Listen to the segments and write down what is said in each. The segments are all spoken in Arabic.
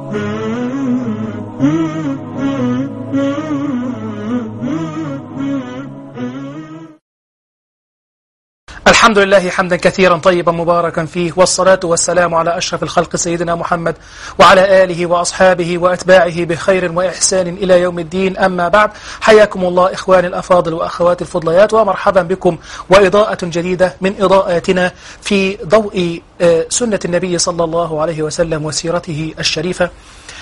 الحمد لله حمدا كثيرا طيبا مباركا فيه، والصلاة والسلام على أشرف الخلق سيدنا محمد وعلى آله وأصحابه وأتباعه بخير وإحسان إلى يوم الدين. أما بعد، حياكم الله إخواني الأفاضل وأخواتي الفضليات، ومرحبا بكم وإضاءة جديدة من إضاءاتنا في ضوء سنة النبي صلى الله عليه وسلم وسيرته الشريفة.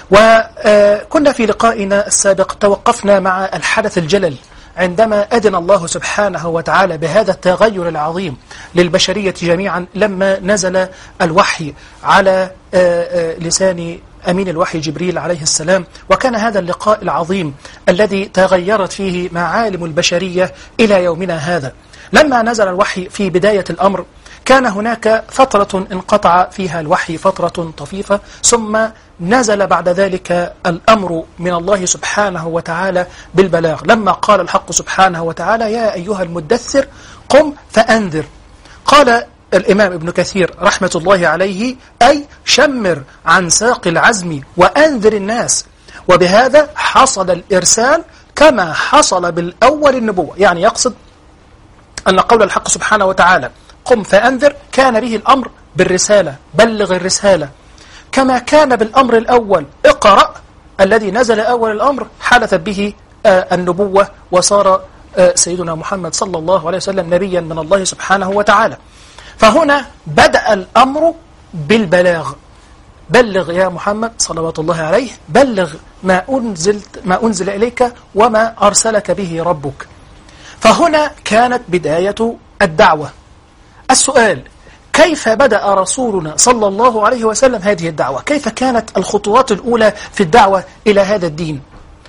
وكنا في لقائنا السابق توقفنا مع الحدث الجلل عندما أذن الله سبحانه وتعالى بهذا التغير العظيم للبشرية جميعا لما نزل الوحي على لسان أمين الوحي جبريل عليه السلام. وكان هذا اللقاء العظيم الذي تغيرت فيه معالم البشرية إلى يومنا هذا. لما نزل الوحي في بداية الأمر كان هناك فترة انقطع فيها الوحي فترة طفيفة، ثم نزل بعد ذلك الأمر من الله سبحانه وتعالى بالبلاغ، لما قال الحق سبحانه وتعالى: يا أيها المدثر قم فأنذر. قال الإمام ابن كثير رحمة الله عليه: أي شمر عن ساق العزم وأنذر الناس. وبهذا حصل الإرسال كما حصل بالأول النبوة، يعني يقصد أن قول الحق سبحانه وتعالى قم فأنذر كان به الأمر بالرسالة، بلغ الرسالة، كما كان بالأمر الأول اقرأ الذي نزل أول الأمر حدثت به النبوة، وصار سيدنا محمد صلى الله عليه وسلم نبيا من الله سبحانه وتعالى. فهنا بدأ الأمر بالبلاغ، بلغ يا محمد صلوات الله عليه، بلغ ما أنزل إليك وما أرسلك به ربك. فهنا كانت بداية الدعوة. السؤال: كيف بدأ رسولنا صلى الله عليه وسلم هذه الدعوة؟ كيف كانت الخطوات الأولى في الدعوة إلى هذا الدين؟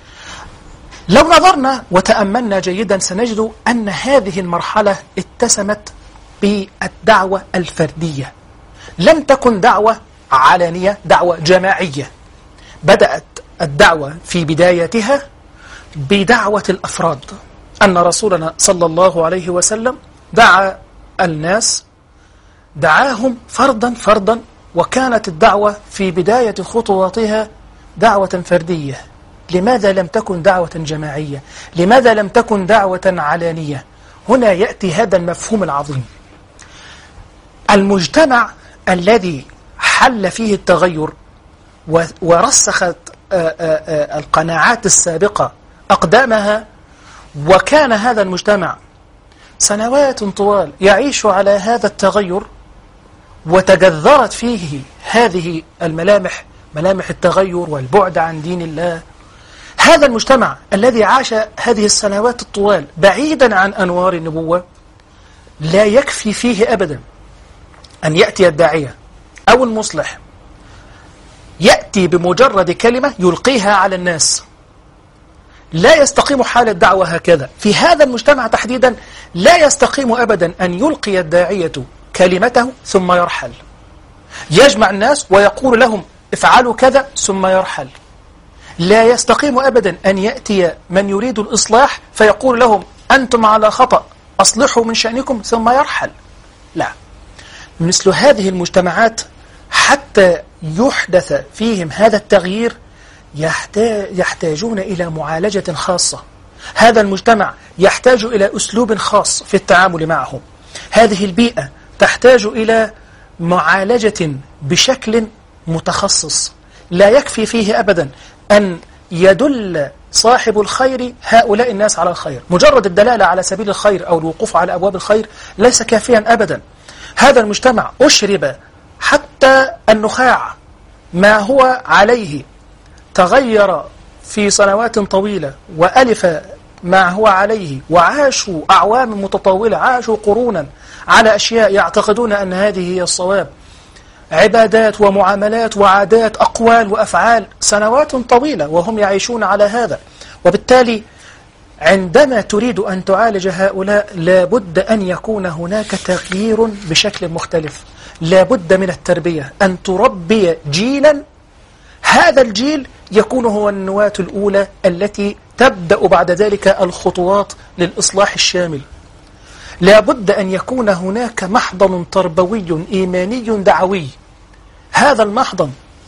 لو نظرنا وتأملنا جيدا سنجد أن هذه المرحلة اتسمت بالدعوة الفردية، لم تكن دعوة علانية، دعوة جماعية. بدأت الدعوة في بدايتها بدعوة الأفراد، أن رسولنا صلى الله عليه وسلم دعا الناس، دعاهم فردا فردا، وكانت الدعوة في بداية خطواتها دعوة فردية. لماذا لم تكن دعوة جماعية؟ لماذا لم تكن دعوة علانية؟ هنا يأتي هذا المفهوم العظيم. المجتمع الذي حل فيه التغير ورسخت القناعات السابقة أقدامها، وكان هذا المجتمع سنوات طوال يعيش على هذا التغير، وتجذرت فيه هذه الملامح، ملامح التغير والبعد عن دين الله. هذا المجتمع الذي عاش هذه السنوات الطوال بعيدا عن أنوار النبوة، لا يكفي فيه أبدا أن يأتي الداعية أو المصلح يأتي بمجرد كلمة يلقيها على الناس. لا يستقيم حال الدعوة هكذا. في هذا المجتمع تحديدا لا يستقيم أبدا أن يلقي الداعية كلمته ثم يرحل، يجمع الناس ويقول لهم افعلوا كذا ثم يرحل. لا يستقيم أبدا أن يأتي من يريد الإصلاح فيقول لهم أنتم على خطأ، أصلحوا من شأنكم ثم يرحل. لا، مثل هذه المجتمعات حتى يحدث فيهم هذا التغيير يحتاجون إلى معالجة خاصة. هذا المجتمع يحتاج إلى أسلوب خاص في التعامل معه. هذه البيئة تحتاج إلى معالجة بشكل متخصص. لا يكفي فيه أبدا أن يدل صاحب الخير هؤلاء الناس على الخير. مجرد الدلالة على سبيل الخير أو الوقوف على أبواب الخير ليس كافيا أبدا. هذا المجتمع أشرب حتى النخاع ما هو عليه، تغير في سنوات طويلة وألف ما هو عليه، وعاشوا أعوام متطولة، عاشوا قرونا على أشياء يعتقدون أن هذه هي الصواب، عبادات ومعاملات وعادات، أقوال وأفعال، سنوات طويلة وهم يعيشون على هذا. وبالتالي عندما تريد أن تعالج هؤلاء لابد أن يكون هناك تغيير بشكل مختلف. لابد من التربية، أن تربي جيلا، هذا الجيل يكون هو النواة الأولى التي تبدأ بعد ذلك الخطوات للإصلاح الشامل. لابد أن يكون هناك محضن تربوي إيماني دعوي. هذا المحضن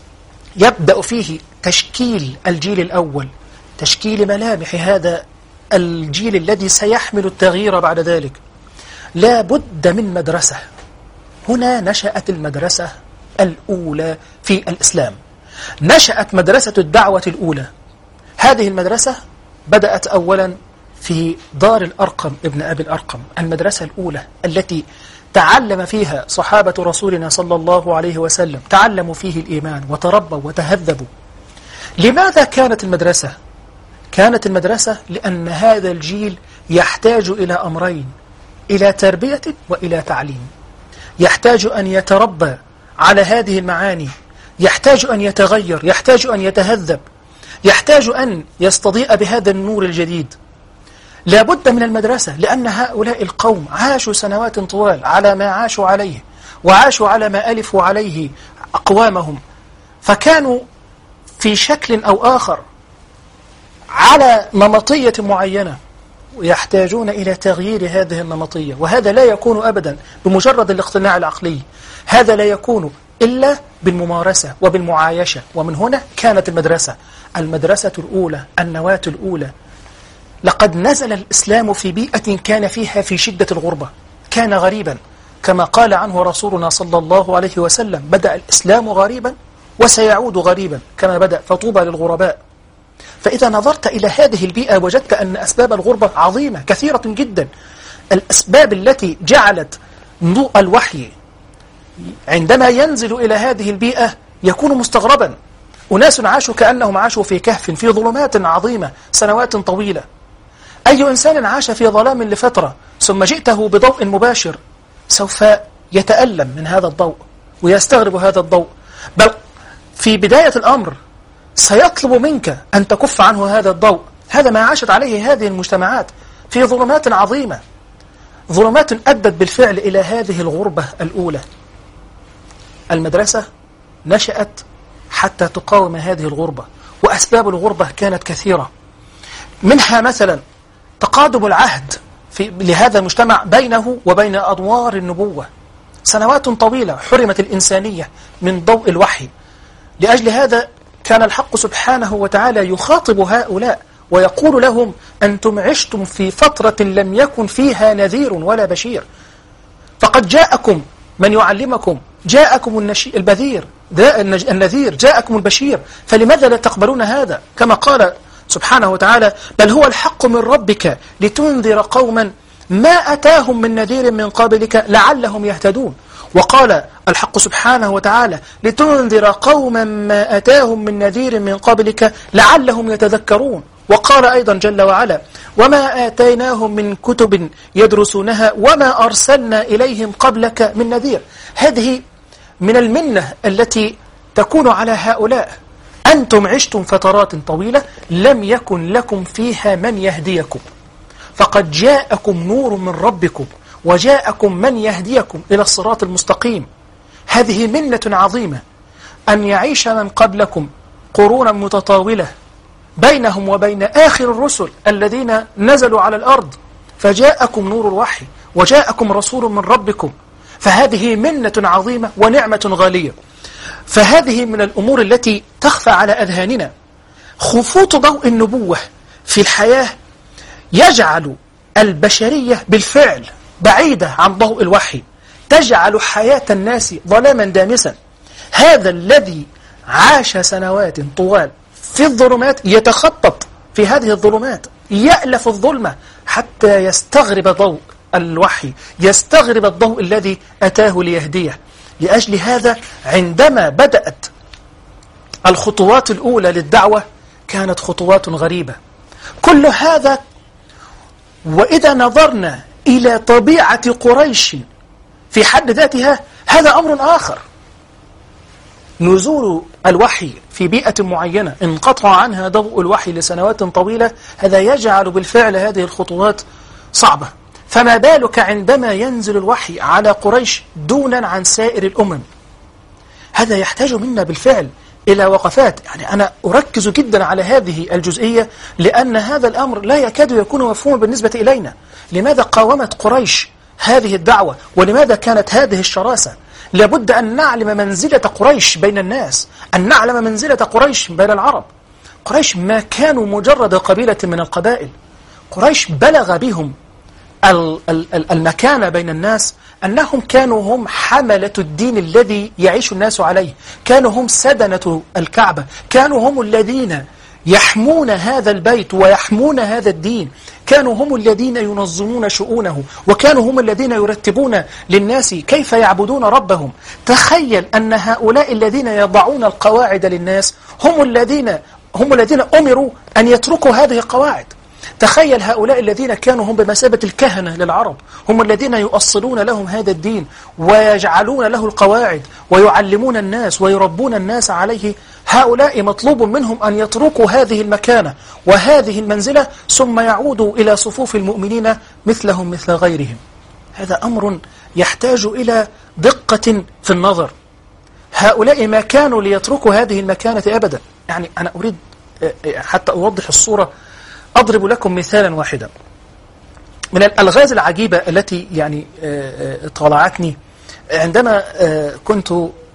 يبدأ فيه تشكيل الجيل الأول، تشكيل ملامح هذا الجيل الذي سيحمل التغيير بعد ذلك. لا بد من مدرسة. هنا نشأت المدرسة الأولى في الإسلام، نشأت مدرسة الدعوة الأولى. هذه المدرسة بدأت أولا في دار الأرقم ابن أبي الأرقم، المدرسة الأولى التي تعلم فيها صحابة رسولنا صلى الله عليه وسلم، تعلموا فيه الإيمان وتربوا وتهذبوا. لماذا كانت المدرسة؟ كانت المدرسة لأن هذا الجيل يحتاج إلى أمرين، إلى تربية وإلى تعليم. يحتاج أن يتربى على هذه المعاني، يحتاج أن يتغير، يحتاج أن يتهذب، يحتاج أن يستضيء بهذا النور الجديد. لا بد من المدرسة، لأن هؤلاء القوم عاشوا سنوات طوال على ما عاشوا عليه، وعاشوا على ما ألفوا عليه أقوامهم، فكانوا في شكل أو آخر على نمطية معينة، ويحتاجون إلى تغيير هذه النمطية. وهذا لا يكون أبدا بمجرد الاقتناع العقلي، هذا لا يكون إلا بالممارسة وبالمعايشة. ومن هنا كانت المدرسة الأولى، النواة الأولى. لقد نزل الإسلام في بيئة كان فيها في شدة الغربة، كان غريبا، كما قال عنه رسولنا صلى الله عليه وسلم: بدأ الإسلام غريبا وسيعود غريبا كما بدأ، فطوبى للغرباء. فإذا نظرت إلى هذه البيئة وجدت أن أسباب الغربة عظيمة كثيرة جدا. الأسباب التي جعلت ضوء الوحي عندما ينزل إلى هذه البيئة يكون مستغربا. أناس عاشوا كأنهم عاشوا في كهف في ظلمات عظيمة سنوات طويلة. أي إنسان عاش في ظلام لفترة ثم جئته بضوء مباشر سوف يتألم من هذا الضوء ويستغرب هذا الضوء، بل في بداية الأمر سيطلب منك أن تكف عنه هذا الضوء. هذا ما عاشت عليه هذه المجتمعات في ظلمات عظيمة، ظلمات أدت بالفعل إلى هذه الغربة الأولى. المدرسة نشأت حتى تقاوم هذه الغربة، وأسباب الغربة كانت كثيرة. منها مثلا تقادم العهد لهذا المجتمع بينه وبين أدوار النبوة. سنوات طويلة حرمت الإنسانية من ضوء الوحي. لأجل هذا كان الحق سبحانه وتعالى يخاطب هؤلاء ويقول لهم: أنتم عشتم في فترة لم يكن فيها نذير ولا بشير، فقد جاءكم من يعلمكم، جاءكم النذير، جاءكم البشير، فلماذا لا تقبلون هذا؟ كما قال سبحانه وتعالى: بل هو الحق من ربك لتنذر قوما ما أتاهم من نذير من قبلك لعلهم يهتدون. وقال الحق سبحانه وتعالى: لتنذر قوما ما أتاهم من نذير من قبلك لعلهم يتذكرون. وقال أيضا جل وعلا: وما آتيناهم من كتب يدرسونها وما أرسلنا إليهم قبلك من نذير. هذه من المنة التي تكون على هؤلاء. أنتم عشتم فترات طويلة لم يكن لكم فيها من يهديكم، فقد جاءكم نور من ربكم وجاءكم من يهديكم إلى الصراط المستقيم. هذه منة عظيمة أن يعيش من قبلكم قرونا متطاولة بينهم وبين آخر الرسل الذين نزلوا على الأرض، فجاءكم نور الوحي وجاءكم رسول من ربكم. فهذه منة عظيمة ونعمة غالية. فهذه من الأمور التي تخفى على أذهاننا. خفوت ضوء النبوة في الحياة يجعل البشرية بالفعل بعيدة عن ضوء الوحي، تجعل حياة الناس ظلاما دامسا. هذا الذي عاش سنوات طوال في الظلمات يتخطط في هذه الظلمات، يألف الظلمة حتى يستغرب ضوء الوحي، يستغرب الضوء الذي أتاه ليهديه. لأجل هذا عندما بدأت الخطوات الأولى للدعوة كانت خطوات غريبة. كل هذا وإذا نظرنا إلى طبيعة قريش في حد ذاتها هذا أمر آخر. نزول الوحي في بيئة معينة انقطع عنها ضوء الوحي لسنوات طويلة، هذا يجعل بالفعل هذه الخطوات صعبة. فما بالك عندما ينزل الوحي على قريش دونا عن سائر الأمم؟ هذا يحتاج منا بالفعل إلى وقفات. يعني أنا أركز جدا على هذه الجزئية لأن هذا الأمر لا يكاد يكون مفهوما بالنسبة إلينا. لماذا قاومت قريش هذه الدعوة؟ ولماذا كانت هذه الشراسة؟ لابد أن نعلم منزلة قريش بين الناس، أن نعلم منزلة قريش بين العرب. قريش ما كانوا مجرد قبيلة من القبائل، قريش بلغ بهم المكانة بين الناس أنهم كانوا هم حملة الدين الذي يعيش الناس عليه، كانوا هم سدنة الكعبة، كانوا هم الذين يحمون هذا البيت ويحمون هذا الدين، كانوا هم الذين ينظمون شؤونه، وكانوا هم الذين يرتبون للناس كيف يعبدون ربهم. تخيل أن هؤلاء الذين يضعون القواعد للناس هم الذين أمروا أن يتركوا هذه القواعد. تخيل هؤلاء الذين كانوا هم بمثابة الكهنة للعرب، هم الذين يؤصلون لهم هذا الدين ويجعلون له القواعد ويعلمون الناس ويربون الناس عليه. هؤلاء مطلوب منهم أن يتركوا هذه المكانة وهذه المنزلة ثم يعودوا إلى صفوف المؤمنين مثلهم مثل غيرهم. هذا أمر يحتاج إلى دقة في النظر. هؤلاء ما كانوا ليتركوا هذه المكانة أبدا. يعني أنا أريد حتى أوضح الصورة أضرب لكم مثالا واحدا من الألغاز العجيبة التي يعني طالعتني عندما كنت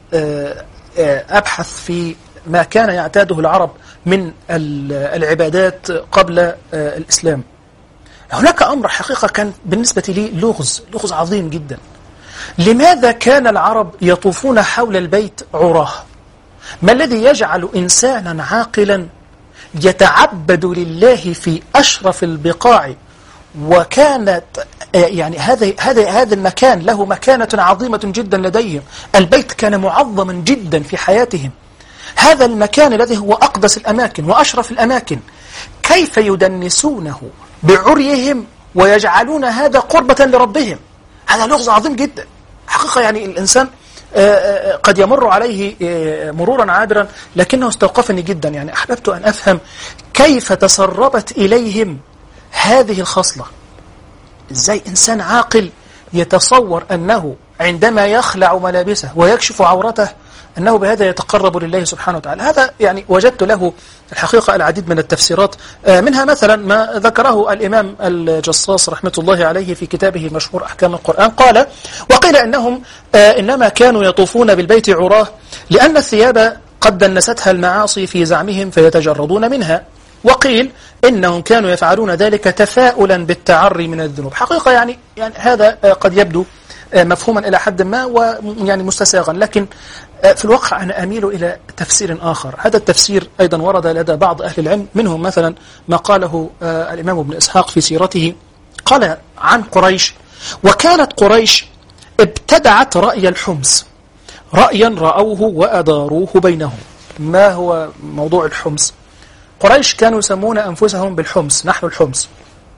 أبحث في ما كان يعتاده العرب من العبادات قبل الإسلام. هناك أمر حقيقة كان بالنسبة لي لغز عظيم جدا. لماذا كان العرب يطوفون حول البيت عراه؟ ما الذي يجعل إنسانا عاقلا يتعبد لله في أشرف البقاع، وكانت يعني هذا المكان له مكانة عظيمة جدا لديهم، البيت كان معظما جدا في حياتهم، هذا المكان الذي هو أقدس الأماكن وأشرف الأماكن، كيف يدنسونه بعريهم ويجعلون هذا قربة لربهم؟ هذا لغز عظيم جدا حقيقة. يعني الإنسان قد يمر عليه مرورا عابرا لكنه استوقفني جدا. يعني أحببت أن أفهم كيف تسربت إليهم هذه الخصلة. إزاي إنسان عاقل يتصور أنه عندما يخلع ملابسه ويكشف عورته أنه بهذا يتقرب لله سبحانه وتعالى؟ هذا يعني وجدت له الحقيقة العديد من التفسيرات، منها مثلا ما ذكره الإمام الجصاص رحمة الله عليه في كتابه المشهور أحكام القرآن. قال: وقيل أنهم إنما كانوا يطوفون بالبيت عراه لأن الثياب قد دنستها المعاصي في زعمهم فيتجردون منها، وقيل إنهم كانوا يفعلون ذلك تفاؤلا بالتعري من الذنوب. حقيقة يعني هذا قد يبدو مفهوما إلى حد ما ويعني مستساغا، لكن في الواقع أنا أميل إلى تفسير آخر. هذا التفسير أيضا ورد لدى بعض أهل العلم، منهم مثلا ما قاله الإمام ابن إسحاق في سيرته. قال عن قريش: وكانت قريش ابتدعت رأي الحمس، رأيا رأوه وأداروه بينهم. ما هو موضوع الحمس؟ قريش كانوا يسمون أنفسهم بالحمس، نحن الحمس.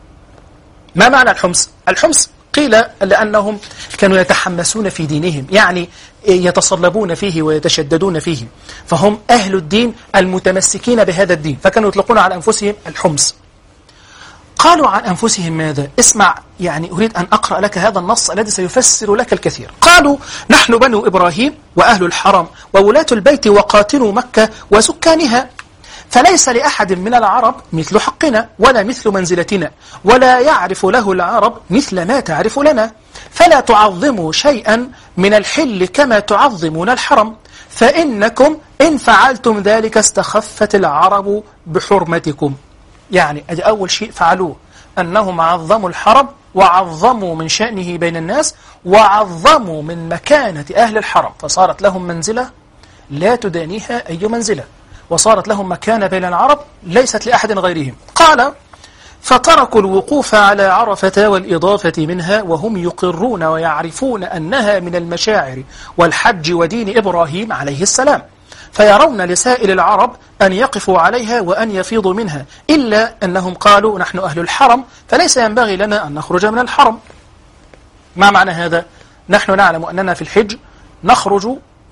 ما معنى الحمس؟ الحمس قيل لأنهم كانوا يتحمسون في دينهم، يعني يتصلبون فيه ويتشددون فيه، فهم أهل الدين المتمسكين بهذا الدين، فكانوا يطلقون على أنفسهم الحمس. قالوا عن أنفسهم ماذا؟ اسمع، يعني أريد أن أقرأ لك هذا النص الذي سيفسر لك الكثير. قالوا: نحن بنو إبراهيم وأهل الحرم وولاة البيت وقاتلوا مكة وسكانها، فليس لأحد من العرب مثل حقنا ولا مثل منزلتنا، ولا يعرف له العرب مثل ما تعرف لنا، فلا تعظموا شيئا من الحل كما تعظمون الحرم، فإنكم إن فعلتم ذلك استخفت العرب بحرمتكم. يعني أول شيء فعلوه أنهم عظموا الحرم وعظموا من شأنه بين الناس وعظموا من مكانة أهل الحرم، فصارت لهم منزلة لا تدانيها أي منزلة، وصارت لهم مكانة بين العرب ليست لأحد غيرهم. قال: فتركوا الوقوف على عرفة والإضافة منها وهم يقرون ويعرفون أنها من المشاعر والحج ودين إبراهيم عليه السلام، فيرون لسائر العرب أن يقفوا عليها وأن يفيضوا منها، إلا أنهم قالوا: نحن أهل الحرم فليس ينبغي لنا أن نخرج من الحرم. ما معنى هذا؟ نحن نعلم أننا في الحج نخرج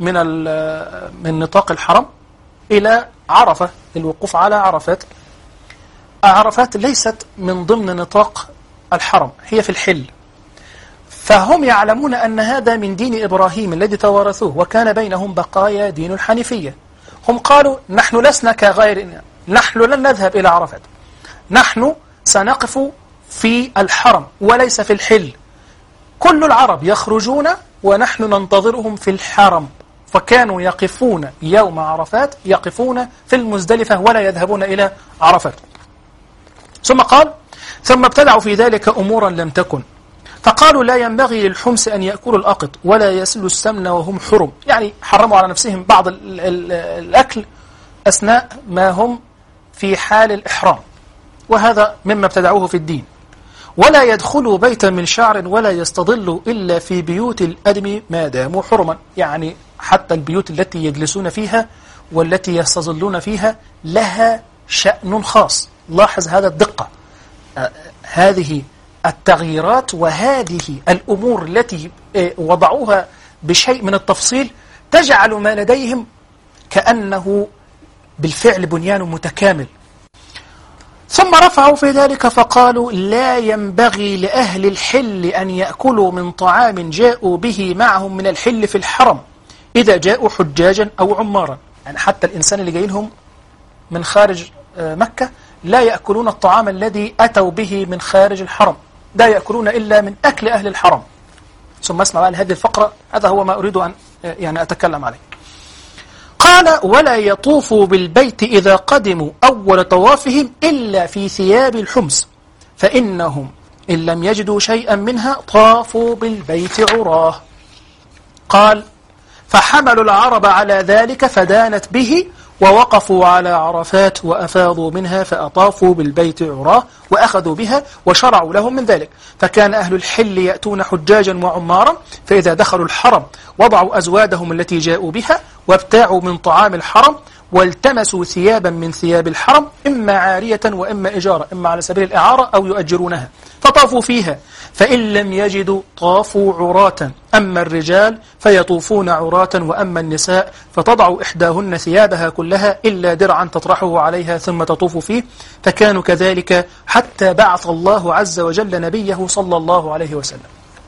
من نطاق الحرم إلى عرفة، الوقوف على عرفات. عرفات ليست من ضمن نطاق الحرم، هي في الحل، فهم يعلمون أن هذا من دين إبراهيم الذي توارثوه، وكان بينهم بقايا دين الحنيفية. هم قالوا: نحن لسنا كغيرنا، نحن لن نذهب إلى عرفات، نحن سنقف في الحرم وليس في الحل. كل العرب يخرجون ونحن ننتظرهم في الحرم، فكانوا يقفون يوم عرفات، يقفون في المزدلفة ولا يذهبون إلى عرفات. ثم قال: ثم ابتدعوا في ذلك أمورا لم تكن، فقالوا: لا ينبغي للحمس أن يأكلوا الأقط ولا يسلوا السمن وهم حرم، يعني حرموا على نفسهم بعض الأكل أثناء ما هم في حال الإحرام، وهذا مما ابتدعوه في الدين. ولا يدخلوا بيتا من شعر ولا يستظلوا إلا في بيوت الأدم ما داموا حرما، يعني حتى البيوت التي يجلسون فيها والتي يستظلون فيها لها شأن خاص. لاحظ هذا الدقة، هذه التغييرات وهذه الأمور التي وضعوها بشيء من التفصيل تجعل ما لديهم كأنه بالفعل بنيان متكامل. ثم رفعوا في ذلك فقالوا: لا ينبغي لأهل الحل أن يأكلوا من طعام جاءوا به معهم من الحل في الحرم إذا جاءوا حجاجا أو عمارا، يعني حتى الإنسان اللي جاي لهم من خارج مكة لا يأكلون الطعام الذي أتوا به من خارج الحرم، لا يأكلون إلا من أكل أهل الحرم. ثم اسمع بقى هذه الفقرة، هذا هو ما أريد أن أتكلم عليه. قال: ولا يطوفوا بالبيت إذا قدموا أول طوافهم إلا في ثياب الحمص، فإنهم إن لم يجدوا شيئا منها طافوا بالبيت عراه. قال: فحملوا العرب على ذلك فدانت به، ووقفوا على عرفات وأفاضوا منها فأطافوا بالبيت عراه وأخذوا بها وشرعوا لهم من ذلك. فكان أهل الحل يأتون حجاجا وعمارا، فإذا دخلوا الحرم وضعوا أزوادهم التي جاءوا بها وابتاعوا من طعام الحرم والتمسوا ثيابا من ثياب الحرم، إما عارية وإما إجارة، إما على سبيل الإعارة أو يؤجرونها، فطافوا فيها. فإن لم يجدوا طافوا عراة، أما الرجال فيطوفون عراة، وأما النساء فتضع إحداهن ثيابها كلها إلا درعا تطرحه عليها ثم تطوف فيه. فكانوا كذلك حتى بعث الله عز وجل نبيه صلى الله عليه وسلم.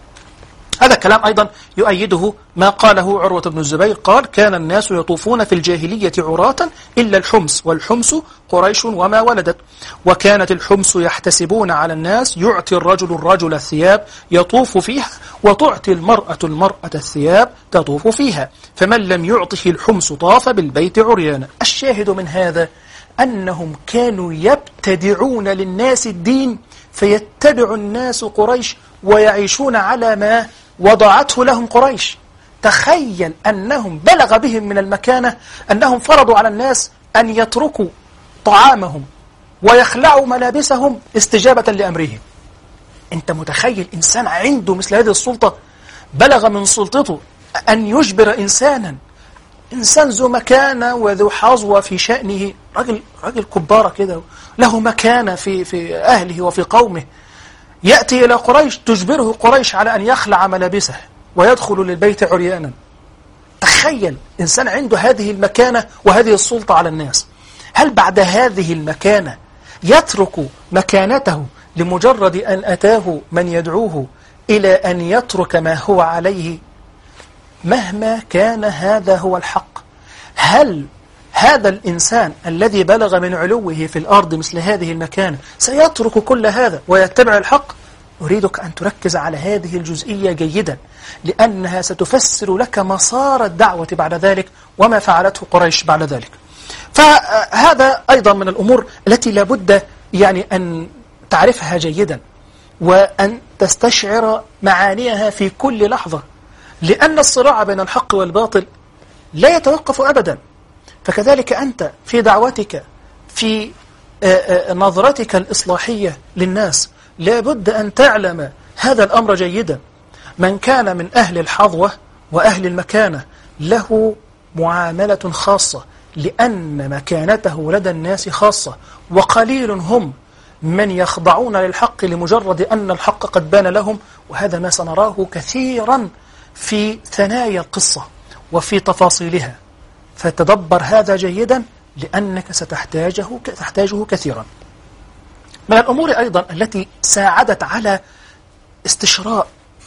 هذا الكلام أيضا يؤيده ما قاله عروة بن الزبير، قال: كان الناس يطوفون في الجاهلية عراة إلا الحمص، والحمص قريش وما ولدت. وكانت الحمص يحتسبون على الناس، يعطي الرجل الثياب يطوف فيها، وتعطي المرأة الثياب تطوف فيها، فمن لم يعطه الحمص طاف بالبيت عريانا. الشاهد من هذا أنهم كانوا يبتدعون للناس الدين، فيتبع الناس قريش ويعيشون على ما وضعته لهم قريش. تخيل أنهم بلغ بهم من المكانة أنهم فرضوا على الناس أن يتركوا طعامهم ويخلعوا ملابسهم استجابة لأمرهم. أنت متخيل إنسان عنده مثل هذه السلطة؟ بلغ من سلطته أن يجبر إنسان ذو مكانة وذو حظوة في شأنه، رجل كبارة كده له مكانة في أهله وفي قومه، يأتي إلى قريش تجبره قريش على أن يخلع ملابسه ويدخل للبيت عريانا. تخيل إنسان عنده هذه المكانة وهذه السلطة على الناس، هل بعد هذه المكانة يترك مكانته لمجرد أن أتاه من يدعوه إلى أن يترك ما هو عليه مهما كان هذا هو الحق؟ هل هذا الإنسان الذي بلغ من علوه في الأرض مثل هذه المكانة سيترك كل هذا ويتبع الحق؟ أريدك أن تركز على هذه الجزئية جيدا، لأنها ستفسر لك مسار الدعوة بعد ذلك وما فعلته قريش بعد ذلك. فهذا أيضا من الأمور التي لابد أن تعرفها جيدا وأن تستشعر معانيها في كل لحظة، لأن الصراع بين الحق والباطل لا يتوقف أبدا. فكذلك أنت في دعوتك، في نظرتك الإصلاحية للناس، لابد أن تعلم هذا الأمر جيدا. من كان من أهل الحظوة وأهل المكانة له معاملة خاصة، لأن مكانته لدى الناس خاصة، وقليل هم من يخضعون للحق لمجرد أن الحق قد بان لهم. وهذا ما سنراه كثيرا في ثنايا القصة وفي تفاصيلها، فتدبر هذا جيدا لأنك ستحتاجه كثيرا. من الأمور أيضا التي ساعدت على استشراء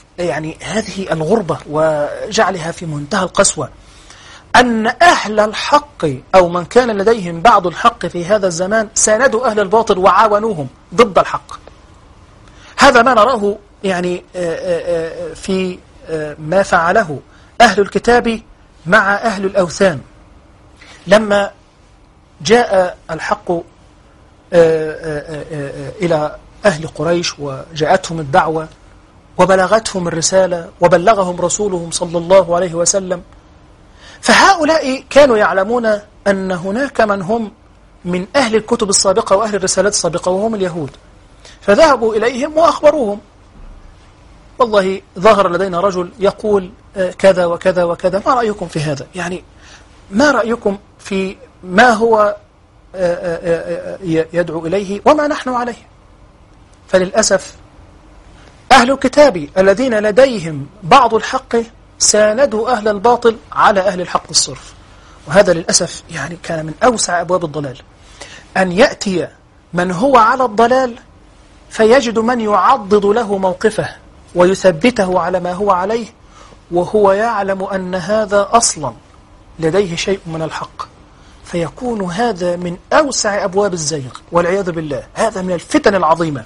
هذه الغربة وجعلها في منتهى القسوة، أن أهل الحق أو من كان لديهم بعض الحق في هذا الزمان ساندوا أهل الباطل وعاونوهم ضد الحق. هذا ما نراه في ما فعله أهل الكتاب مع أهل الأوثان. لما جاء الحق إلى أهل قريش وجاءتهم الدعوة وبلغتهم الرسالة وبلغهم رسولهم صلى الله عليه وسلم، فهؤلاء كانوا يعلمون أن هناك من هم من أهل الكتب السابقة وأهل الرسالات السابقة وهم اليهود، فذهبوا إليهم وأخبروهم والله ظهر لدينا رجل يقول كذا وكذا وكذا، ما رأيكم في هذا؟ يعني ما رأيكم في ما هو يدعو إليه وما نحن عليه؟ فللأسف أهل الكتاب الذين لديهم بعض الحق ساندوا أهل الباطل على أهل الحق الصرف، وهذا للأسف يعني كان من أوسع أبواب الضلال، أن يأتي من هو على الضلال فيجد من يعضد له موقفه ويثبته على ما هو عليه، وهو يعلم أن هذا أصلا لديه شيء من الحق، فيكون هذا من أوسع أبواب الزيغ والعياذ بالله. هذا من الفتن العظيمة.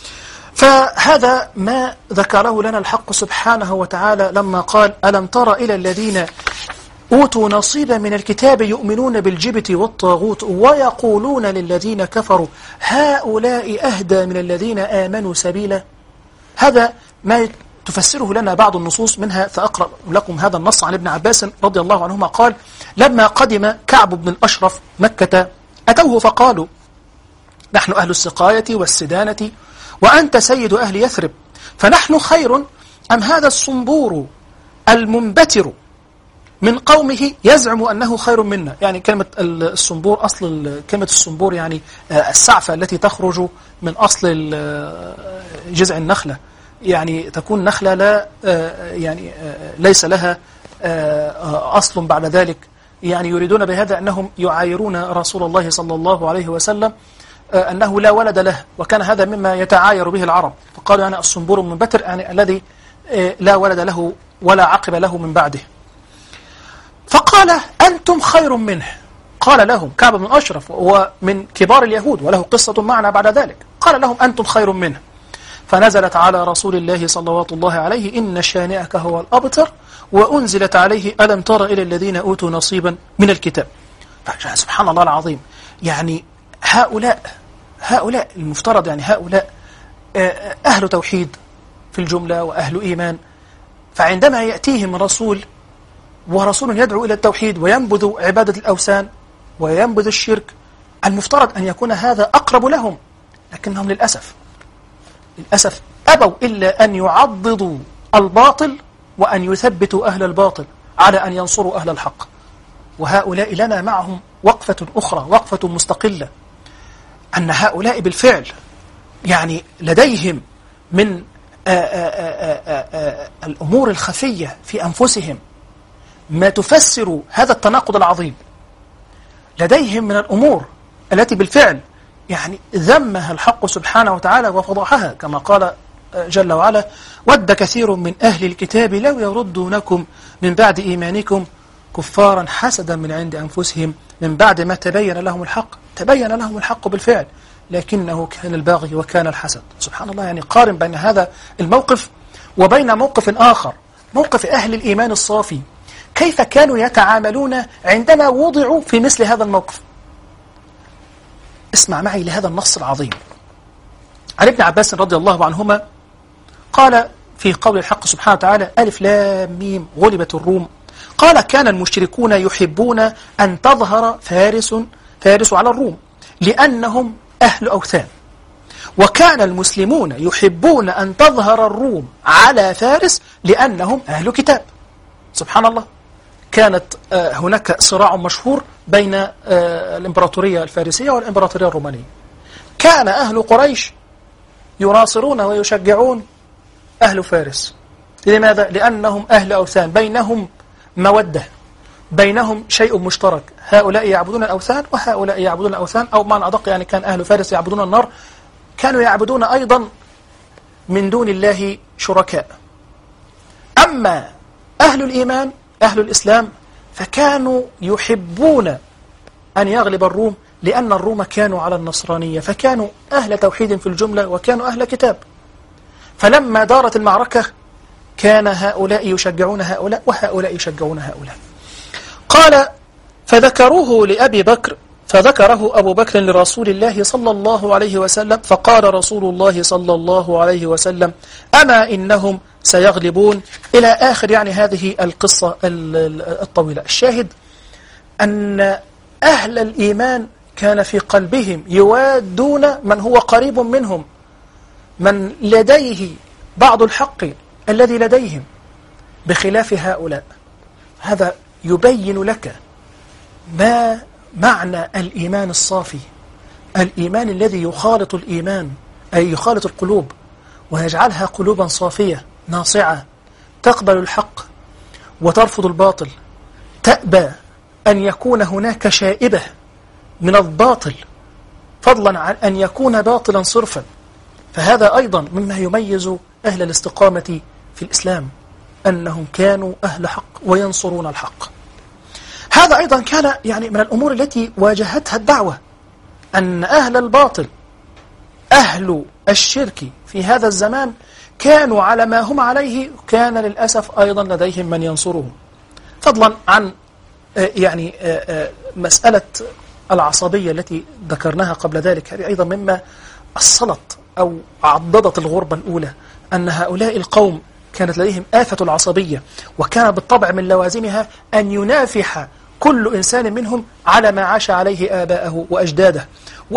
فهذا ما ذكره لنا الحق سبحانه وتعالى لما قال ألم تر إلى الذين أوتوا نصيبا من الكتاب يؤمنون بالجبت والطاغوت ويقولون للذين كفروا هؤلاء أهدى من الذين آمنوا سبيلا. هذا ما تفسره لنا بعض النصوص، منها سأقرأ لكم هذا النص عن ابن عباس رضي الله عنهما قال لما قدم كعب بن الأشرف مكة أتوه فقالوا نحن أهل السقاية والسدانة وأنت سيد أهل يثرب، فنحن خير أم هذا الصنبور المنبتر من قومه يزعم أنه خير منا؟ يعني كلمة الصنبور، أصل كلمة الصنبور يعني السعفة التي تخرج من أصل جذع النخلة، يعني تكون نخلة لا يعني ليس لها أصل بعد ذلك، يعني يريدون بهذا أنهم يعايرون رسول الله صلى الله عليه وسلم أنه لا ولد له، وكان هذا مما يتعاير به العرب، فقالوا يعني الصنبور المنبتر يعني الذي لا ولد له ولا عقب له من بعده. فقال أنتم خير منه. قال لهم كعب بن أشرف وهو من كبار اليهود وله قصة معنا بعد ذلك، قال لهم أنتم خير منه. فنزلت على رسول الله صلوات الله عليه إن شانئك هو الأبتر، وأنزلت عليه ألم تر إلى الذين أوتوا نصيبا من الكتاب. سبحان الله العظيم، يعني هؤلاء المفترض يعني هؤلاء أهل توحيد في الجملة وأهل إيمان، فعندما يأتيهم رسول ورسول يدعو إلى التوحيد وينبذ عبادة الأوثان وينبذ الشرك، المفترض أن يكون هذا أقرب لهم، لكنهم للأسف أبوا إلا أن يعضدوا الباطل وأن يثبتوا أهل الباطل على أن ينصروا أهل الحق. وهؤلاء لنا معهم وقفة أخرى، وقفة مستقلة، أن هؤلاء بالفعل يعني لديهم من الأمور الخفية في أنفسهم ما تفسر هذا التناقض العظيم. لديهم من الأمور التي بالفعل يعني ذمها الحق سبحانه وتعالى وفضحها، كما قال جل وعلا ود كثير من أهل الكتاب لو يردونكم من بعد إيمانكم كفارا حسدا من عند أنفسهم من بعد ما تبين لهم الحق. تبين لهم الحق بالفعل، لكنه كان الباغي وكان الحسد. سبحان الله، يعني قارن بين هذا الموقف وبين موقف آخر، موقف أهل الإيمان الصافي، كيف كانوا يتعاملون عندما وضعوا في مثل هذا الموقف. اسمع معي لهذا النص العظيم عن ابن عباس رضي الله عنهما قال في قول الحق سبحانه وتعالى ألف لام ميم غلبت الروم، قال كان المشركون يحبون أن تظهر فارس على الروم لأنهم أهل أوثان، وكان المسلمون يحبون أن تظهر الروم على فارس لأنهم أهل كتاب. سبحان الله، كانت هناك صراع مشهور بين الإمبراطورية الفارسية والإمبراطورية الرومانية. كان أهل قريش يناصرون ويشجعون أهل فارس. لماذا؟ لأنهم أهل أوثان، بينهم مودة، بينهم شيء مشترك، هؤلاء يعبدون الأوثان وهؤلاء يعبدون الأوثان، أو معنى أدق يعني كان أهل فارس يعبدون النار، كانوا يعبدون أيضا من دون الله شركاء. أما أهل الإيمان أهل الإسلام فكانوا يحبون أن يغلب الروم، لأن الروم كانوا على النصرانية، فكانوا أهل توحيد في الجملة وكانوا أهل كتاب. فلما دارت المعركة كان هؤلاء يشجعون هؤلاء وهؤلاء يشجعون هؤلاء. قال فذكروه لأبي بكر، فذكره أبو بكر لرسول الله صلى الله عليه وسلم، فقال رسول الله صلى الله عليه وسلم أما إنهم سيغلبون، إلى آخر يعني هذه القصة الطويلة. الشاهد أن أهل الإيمان كان في قلبهم يوادون من هو قريب منهم، من لديه بعض الحق الذي لديهم، بخلاف هؤلاء. هذا يبين لك ما معنى الإيمان الصافي، الإيمان الذي يخالط الإيمان، أي يخالط القلوب ويجعلها قلوبا صافية ناصعة، تقبل الحق وترفض الباطل، تأبى أن يكون هناك شائبة من الباطل فضلا عن أن يكون باطلا صرفا. فهذا أيضا مما يميز أهل الاستقامة في الإسلام، أنهم كانوا أهل حق وينصرون الحق. هذا أيضا كان يعني من الأمور التي واجهتها الدعوة، أن أهل الباطل أهل الشرك في هذا الزمان كانوا على ما هم عليه، كان للأسف أيضا لديهم من ينصرهم. فضلا عن يعني مسألة العصبية التي ذكرناها قبل ذلك، هذه أيضا مما أصلت أو عضدت الغربة الأولى، أن هؤلاء القوم كانت لديهم آفة العصبية، وكان بالطبع من لوازمها أن ينافح كل إنسان منهم على ما عاش عليه آباءه وأجداده،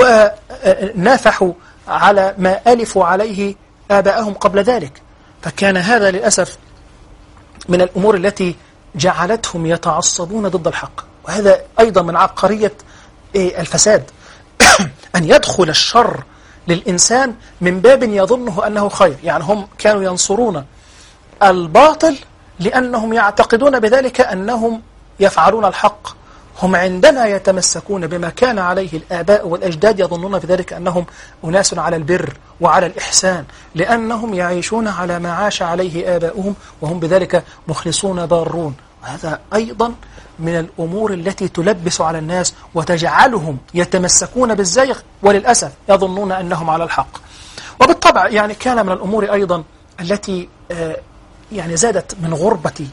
ونافحوا على ما ألفوا عليه آباءهم قبل ذلك. فكان هذا للأسف من الأمور التي جعلتهم يتعصبون ضد الحق. وهذا أيضا من عبقرية الفساد أن يدخل الشر للإنسان من باب يظنه أنه خير. يعني هم كانوا ينصرون الباطل لأنهم يعتقدون بذلك أنهم يفعلون الحق. هم عندما يتمسكون بما كان عليه الآباء والأجداد يظنون بذلك أنهم أناس على البر وعلى الإحسان، لأنهم يعيشون على ما عاش عليه آباؤهم وهم بذلك مخلصون بارون. وهذا أيضا من الأمور التي تلبس على الناس وتجعلهم يتمسكون بالزيغ، وللأسف يظنون أنهم على الحق. وبالطبع يعني كان من الأمور أيضا التي يعني زادت من غربة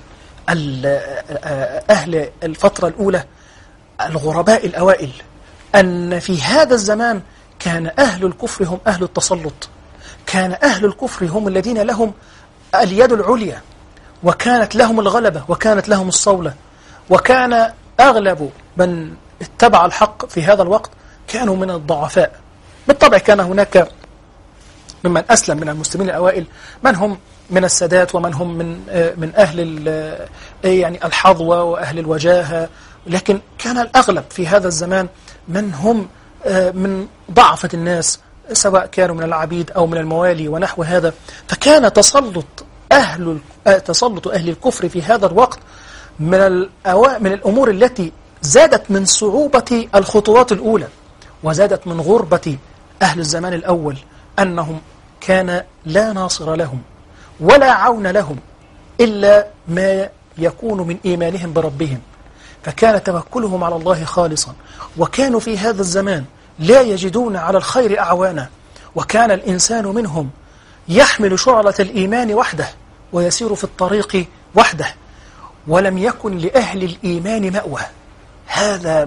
أهل الفترة الأولى، الغرباء الأوائل، أن في هذا الزمان كان أهل الكفر هم أهل التسلط، كان أهل الكفر هم الذين لهم اليد العليا، وكانت لهم الغلبة وكانت لهم الصولة، وكان أغلب من اتبع الحق في هذا الوقت كانوا من الضعفاء. بالطبع كان هناك ممن أسلم من المسلمين الأوائل من هم من السادات، ومن هم من أهل يعني الحظوة وأهل الوجاهة، لكن كان الأغلب في هذا الزمان من هم من ضعفة الناس، سواء كانوا من العبيد أو من الموالي ونحو هذا. فكان تسلط أهل الكفر في هذا الوقت من الأمور التي زادت من صعوبة الخطوات الأولى، وزادت من غربة أهل الزمان الأول، أنهم كان لا ناصر لهم ولا عون لهم إلا ما يكون من إيمانهم بربهم. فكان توكلهم على الله خالصا، وكانوا في هذا الزمان لا يجدون على الخير أعوانا، وكان الإنسان منهم يحمل شعلة الإيمان وحده ويسير في الطريق وحده، ولم يكن لأهل الإيمان مأوى. هذا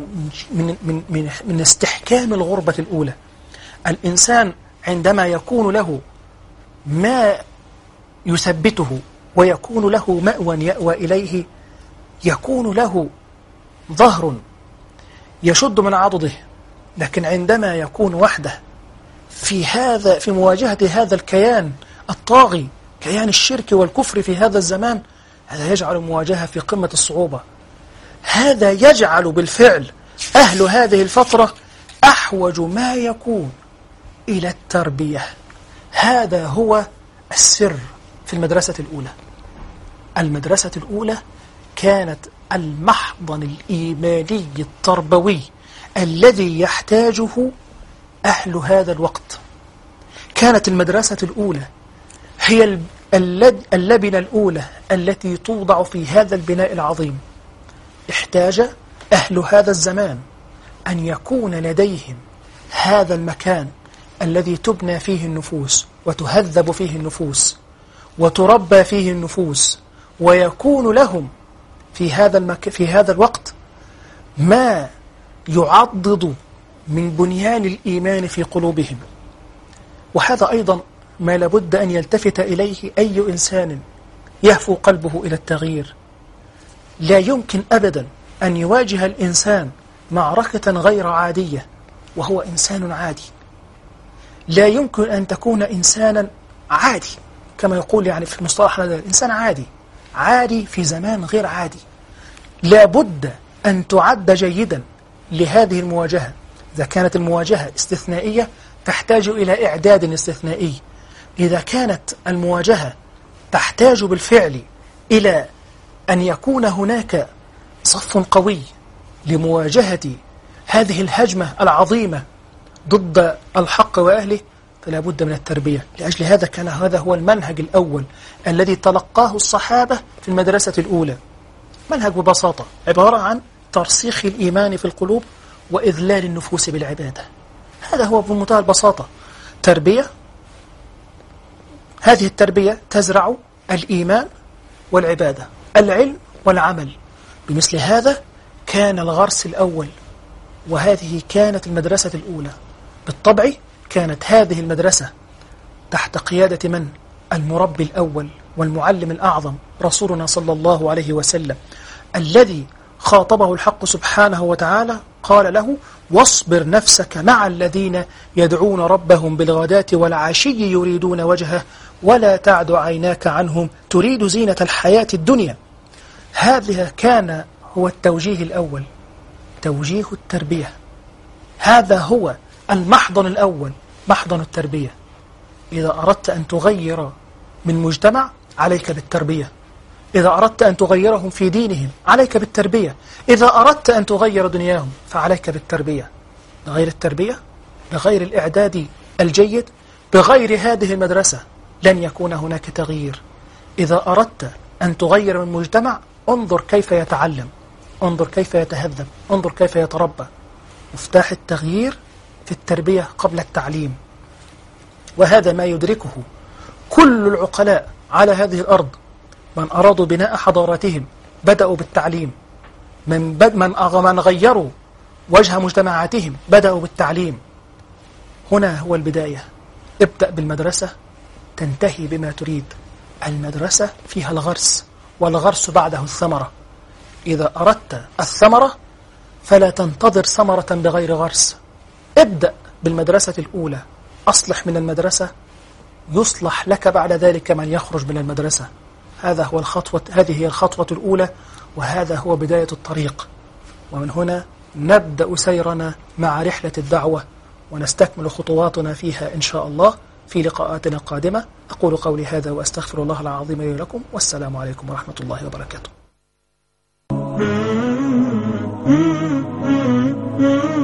من استحكام الغربة الأولى. الإنسان عندما يكون له ما يثبته ويكون له مأوى يأوى إليه، يكون له ظهر يشد من عضده. لكن عندما يكون وحده في مواجهة هذا الكيان الطاغي، كيان الشرك والكفر في هذا الزمان، هذا يجعل المواجهة في قمة الصعوبة. هذا يجعل بالفعل أهل هذه الفترة أحوج ما يكون إلى التربية. هذا هو السر في المدرسة الأولى. المدرسة الأولى كانت المحضن الإيماني التربوي الذي يحتاجه أهل هذا الوقت. كانت المدرسة الأولى هي اللبنة الأولى التي توضع في هذا البناء العظيم. احتاج أهل هذا الزمان أن يكون لديهم هذا المكان الذي تبنى فيه النفوس وتهذب فيه النفوس، وتربى فيه النفوس، ويكون لهم في هذا الوقت ما يعضد من بنيان الإيمان في قلوبهم. وهذا أيضا ما لابد أن يلتفت إليه أي إنسان يهفو قلبه إلى التغيير. لا يمكن أبدا أن يواجه الإنسان معركة غير عادية وهو إنسان عادي. لا يمكن أن تكون إنسانا عادي كما يقول يعني في مصطلح هذا الإنسان عادي في زمان غير عادي. لا بد أن تعد جيدا لهذه المواجهة. إذا كانت المواجهة استثنائية تحتاج إلى إعداد استثنائي. إذا كانت المواجهة تحتاج بالفعل إلى أن يكون هناك صف قوي لمواجهة هذه الهجمة العظيمة ضد الحق وأهله، فلا بد من التربية. لأجل هذا كان هذا هو المنهج الأول الذي تلقاه الصحابة في المدرسة الأولى. منهج ببساطة عبارة عن ترسيخ الإيمان في القلوب وإذلال النفوس بالعبادة. هذا هو بمنتهى البساطة تربية. هذه التربية تزرع الإيمان والعبادة، العلم والعمل. بمثل هذا كان الغرس الأول، وهذه كانت المدرسة الأولى. بالطبع كانت هذه المدرسة تحت قيادة من؟ المربي الأول والمعلم الأعظم رسولنا صلى الله عليه وسلم، الذي خاطبه الحق سبحانه وتعالى قال له: واصبر نفسك مع الذين يدعون ربهم بالغداة والعشي يريدون وجهه ولا تعد عيناك عنهم تريد زينة الحياة الدنيا. هذا كان هو التوجيه الأول، توجيه التربية. هذا هو المحضن الأول، محضن التربية. إذا أردت أن تغير من مجتمع عليك بالتربية. إذا أردت أن تغيرهم في دينهم عليك بالتربية. إذا أردت أن تغير دنياهم فعليك بالتربية. بغير التربية، بغير الإعداد الجيد، بغير هذه المدرسة لن يكون هناك تغيير. إذا أردت أن تغير من مجتمع انظر كيف يتعلم، انظر كيف يتهذب، انظر كيف يتربى. مفتاح التغيير في التربية قبل التعليم. وهذا ما يدركه كل العقلاء على هذه الأرض. من أرادوا بناء حضاراتهم بدأوا بالتعليم. من غيروا وجه مجتمعاتهم بدأوا بالتعليم. هنا هو البداية. ابدأ بالمدرسة تنتهي بما تريد. المدرسة فيها الغرس، والغرس بعده الثمرة. إذا أردت الثمرة فلا تنتظر ثمرة بغير غرس. ابدأ بالمدرسة الأولى، أصلح من المدرسة يصلح لك بعد ذلك من يخرج من المدرسة. هذه هي الخطوة الأولى، وهذا هو بداية الطريق. ومن هنا نبدأ سيرنا مع رحلة الدعوة، ونستكمل خطواتنا فيها إن شاء الله في لقاءاتنا القادمة. أقول قولي هذا وأستغفر الله العظيم لي ولكم، والسلام عليكم ورحمة الله وبركاته.